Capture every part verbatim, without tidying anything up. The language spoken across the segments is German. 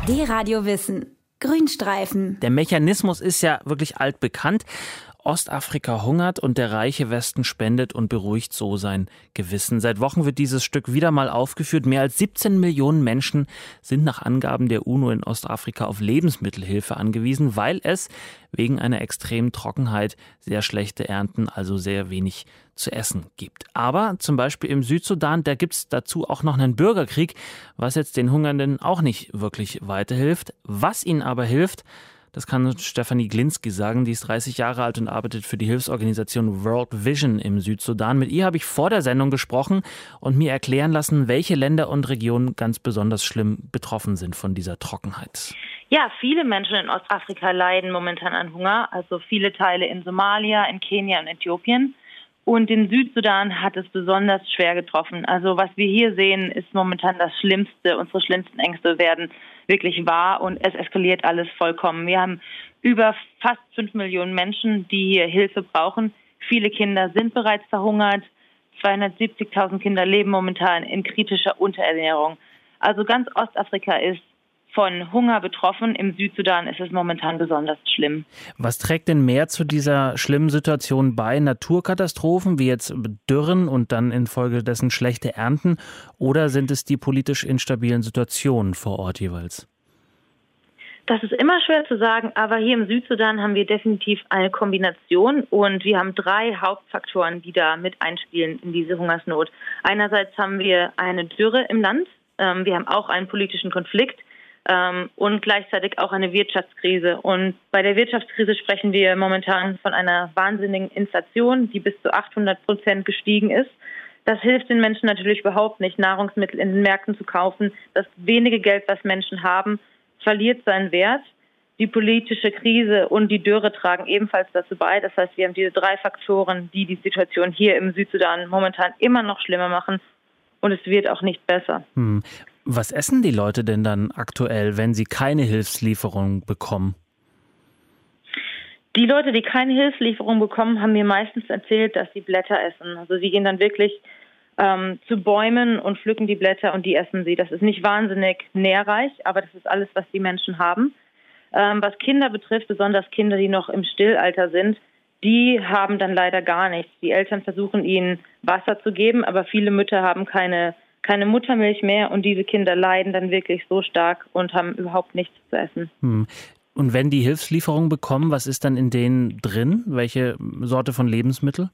D-Radio Wissen. Grünstreifen. Der Mechanismus ist ja wirklich altbekannt. Ostafrika hungert und der reiche Westen spendet und beruhigt so sein Gewissen. Seit Wochen wird dieses Stück wieder mal aufgeführt. Mehr als siebzehn Millionen Menschen sind nach Angaben der UNO in Ostafrika auf Lebensmittelhilfe angewiesen, weil es wegen einer extremen Trockenheit sehr schlechte Ernten, also sehr wenig zu essen gibt. Aber zum Beispiel im Südsudan, da gibt es dazu auch noch einen Bürgerkrieg, was jetzt den Hungernden auch nicht wirklich weiterhilft. Was ihnen aber hilft, das kann Stefanie Glinski sagen. Die ist dreißig Jahre alt und arbeitet für die Hilfsorganisation World Vision im Südsudan. Mit ihr habe ich vor der Sendung gesprochen und mir erklären lassen, welche Länder und Regionen ganz besonders schlimm betroffen sind von dieser Trockenheit. Ja, viele Menschen in Ostafrika leiden momentan an Hunger. Also viele Teile in Somalia, in Kenia und Äthiopien. Und den Südsudan hat es besonders schwer getroffen. Also was wir hier sehen, ist momentan das Schlimmste. Unsere schlimmsten Ängste werden wirklich wahr und es eskaliert alles vollkommen. Wir haben über fast fünf Millionen Menschen, die hier Hilfe brauchen. Viele Kinder sind bereits verhungert. zweihundertsiebzigtausend Kinder leben momentan in kritischer Unterernährung. Also ganz Ostafrika ist von Hunger betroffen. Im Südsudan ist es momentan besonders schlimm. Was trägt denn mehr zu dieser schlimmen Situation bei? Naturkatastrophen wie jetzt Dürren und dann infolgedessen schlechte Ernten? Oder sind es die politisch instabilen Situationen vor Ort jeweils? Das ist immer schwer zu sagen, aber hier im Südsudan haben wir definitiv eine Kombination und wir haben drei Hauptfaktoren, die da mit einspielen in diese Hungersnot. Einerseits haben wir eine Dürre im Land, wir haben auch einen politischen Konflikt, Ähm, und gleichzeitig auch eine Wirtschaftskrise. Und bei der Wirtschaftskrise sprechen wir momentan von einer wahnsinnigen Inflation, die bis zu achthundert Prozent gestiegen ist. Das hilft den Menschen natürlich überhaupt nicht, Nahrungsmittel in den Märkten zu kaufen. Das wenige Geld, was Menschen haben, verliert seinen Wert. Die politische Krise und die Dürre tragen ebenfalls dazu bei. Das heißt, wir haben diese drei Faktoren, die die Situation hier im Südsudan momentan immer noch schlimmer machen. Und es wird auch nicht besser. Hm. Was essen die Leute denn dann aktuell, wenn sie keine Hilfslieferung bekommen? Die Leute, die keine Hilfslieferung bekommen, haben mir meistens erzählt, dass sie Blätter essen. Also sie gehen dann wirklich ähm, zu Bäumen und pflücken die Blätter und die essen sie. Das ist nicht wahnsinnig nährreich, aber das ist alles, was die Menschen haben. Ähm, was Kinder betrifft, besonders Kinder, die noch im Stillalter sind, die haben dann leider gar nichts. Die Eltern versuchen ihnen Wasser zu geben, aber viele Mütter haben keine keine Muttermilch mehr und diese Kinder leiden dann wirklich so stark und haben überhaupt nichts zu essen. Hm. Und wenn die Hilfslieferungen bekommen, was ist dann in denen drin? Welche Sorte von Lebensmittel?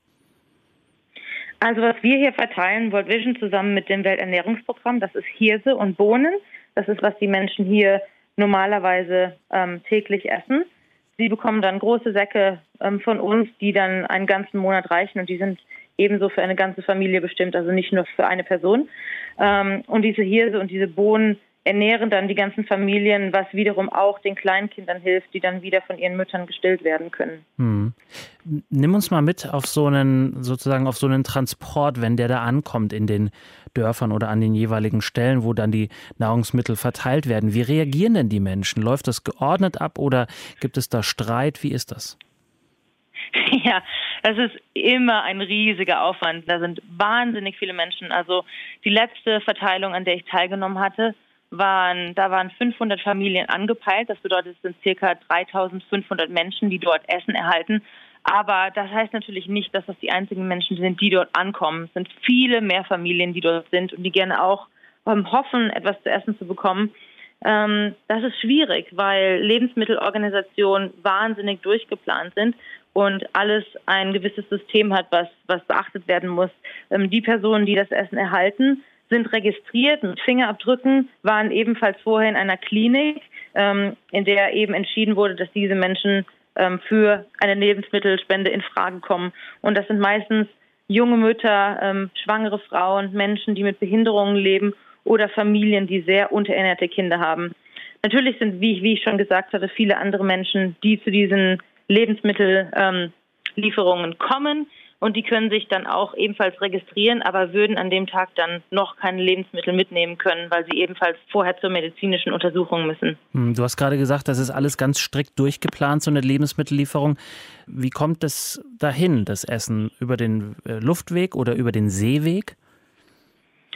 Also was wir hier verteilen, World Vision zusammen mit dem Welternährungsprogramm, das ist Hirse und Bohnen. Das ist, was die Menschen hier normalerweise ähm, täglich essen. Sie bekommen dann große Säcke ähm, von uns, die dann einen ganzen Monat reichen und die sind ebenso für eine ganze Familie bestimmt, also nicht nur für eine Person. Ähm, und diese Hirse und diese Bohnen ernähren dann die ganzen Familien, was wiederum auch den Kleinkindern hilft, die dann wieder von ihren Müttern gestillt werden können. Hm. Nimm uns mal mit auf so einen, sozusagen auf so einen Transport, wenn der da ankommt in den Dörfern oder an den jeweiligen Stellen, wo dann die Nahrungsmittel verteilt werden. Wie reagieren denn die Menschen? Läuft das geordnet ab oder gibt es da Streit? Wie ist das? Ja, das ist immer ein riesiger Aufwand. Da sind wahnsinnig viele Menschen. Also die letzte Verteilung, an der ich teilgenommen hatte, waren, da waren fünfhundert Familien angepeilt. Das bedeutet, es sind circa dreitausendfünfhundert Menschen, die dort Essen erhalten. Aber das heißt natürlich nicht, dass das die einzigen Menschen sind, die dort ankommen. Es sind viele mehr Familien, die dort sind und die gerne auch ähm, hoffen, etwas zu essen zu bekommen. Ähm, das ist schwierig, weil Lebensmittelorganisationen wahnsinnig durchgeplant sind und alles ein gewisses System hat, was, was beachtet werden muss. Ähm, die Personen, die das Essen erhalten, sind registriert mit Fingerabdrücken, waren ebenfalls vorher in einer Klinik, ähm, in der eben entschieden wurde, dass diese Menschen ähm, für eine Lebensmittelspende in Frage kommen. Und das sind meistens junge Mütter, ähm, schwangere Frauen, Menschen, die mit Behinderungen leben oder Familien, die sehr unterernährte Kinder haben. Natürlich sind, wie ich, wie ich schon gesagt hatte, viele andere Menschen, die zu diesen Lebensmittellieferungen ähm, kommen und die können sich dann auch ebenfalls registrieren, aber würden an dem Tag dann noch keine Lebensmittel mitnehmen können, weil sie ebenfalls vorher zur medizinischen Untersuchung müssen. Du hast gerade gesagt, das ist alles ganz strikt durchgeplant, so eine Lebensmittellieferung. Wie kommt es dahin, das Essen? Über den Luftweg oder über den Seeweg?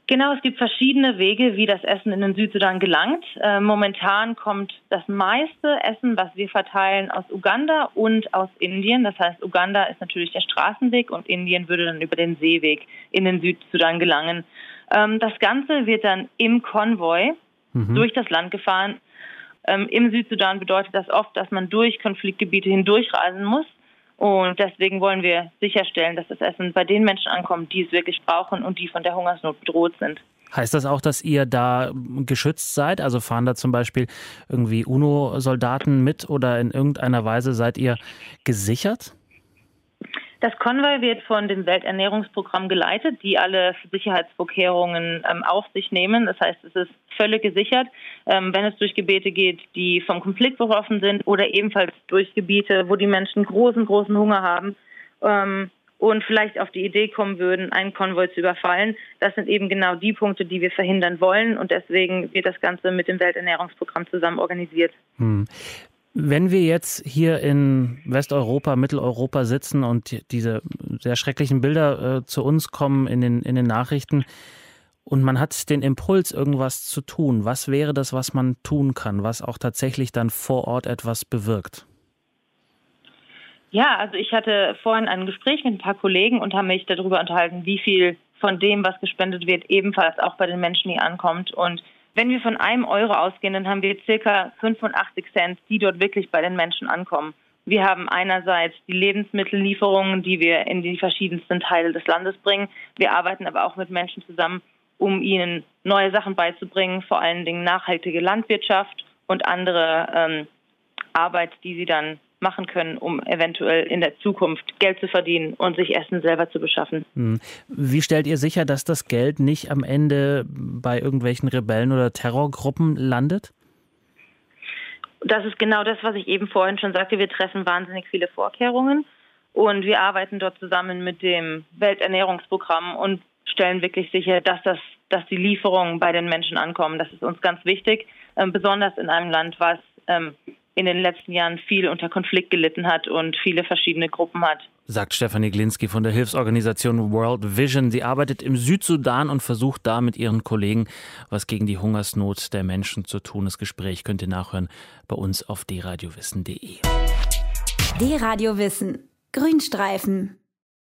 Genau, es gibt verschiedene Wege, wie das Essen in den Südsudan gelangt. Äh, momentan kommt das meiste Essen, was wir verteilen, aus Uganda und aus Indien. Das heißt, Uganda ist natürlich der Straßenweg und Indien würde dann über den Seeweg in den Südsudan gelangen. Ähm, das Ganze wird dann im Konvoi mhm. durch das Land gefahren. Ähm, Im Südsudan bedeutet das oft, dass man durch Konfliktgebiete hindurchreisen muss. Und deswegen wollen wir sicherstellen, dass das Essen bei den Menschen ankommt, die es wirklich brauchen und die von der Hungersnot bedroht sind. Heißt das auch, dass ihr da geschützt seid? Also fahren da zum Beispiel irgendwie UNO-Soldaten mit oder in irgendeiner Weise seid ihr gesichert? Das Konvoi wird von dem Welternährungsprogramm geleitet, die alle Sicherheitsvorkehrungen ähm, auf sich nehmen. Das heißt, es ist völlig gesichert, ähm, wenn es durch Gebiete geht, die vom Konflikt betroffen sind oder ebenfalls durch Gebiete, wo die Menschen großen, großen Hunger haben ähm, und vielleicht auf die Idee kommen würden, einen Konvoi zu überfallen. Das sind eben genau die Punkte, die wir verhindern wollen und deswegen wird das Ganze mit dem Welternährungsprogramm zusammen organisiert. Hm. Wenn wir jetzt hier in Westeuropa, Mitteleuropa sitzen und diese sehr schrecklichen Bilder äh, zu uns kommen in den, in den Nachrichten und man hat den Impuls, irgendwas zu tun, was wäre das, was man tun kann, was auch tatsächlich dann vor Ort etwas bewirkt? Ja, also ich hatte vorhin ein Gespräch mit ein paar Kollegen und habe mich darüber unterhalten, wie viel von dem, was gespendet wird, ebenfalls auch bei den Menschen hier ankommt. Und wenn wir von einem Euro ausgehen, dann haben wir circa fünfundachtzig Cent, die dort wirklich bei den Menschen ankommen. Wir haben einerseits die Lebensmittellieferungen, die wir in die verschiedensten Teile des Landes bringen. Wir arbeiten aber auch mit Menschen zusammen, um ihnen neue Sachen beizubringen, vor allen Dingen nachhaltige Landwirtschaft und andere ähm, Arbeit, die sie dann machen können, um eventuell in der Zukunft Geld zu verdienen und sich Essen selber zu beschaffen. Wie stellt ihr sicher, dass das Geld nicht am Ende bei irgendwelchen Rebellen oder Terrorgruppen landet? Das ist genau das, was ich eben vorhin schon sagte. Wir treffen wahnsinnig viele Vorkehrungen und wir arbeiten dort zusammen mit dem Welternährungsprogramm und stellen wirklich sicher, dass das, dass die Lieferungen bei den Menschen ankommen. Das ist uns ganz wichtig, ähm, besonders in einem Land, was ähm, in den letzten Jahren viel unter Konflikt gelitten hat und viele verschiedene Gruppen hat. Sagt Stefanie Glinski von der Hilfsorganisation World Vision. Sie arbeitet im Südsudan und versucht da mit ihren Kollegen was gegen die Hungersnot der Menschen zu tun. Das Gespräch könnt ihr nachhören bei uns auf d radio wissen punkt de. D-Radio Wissen. Grünstreifen.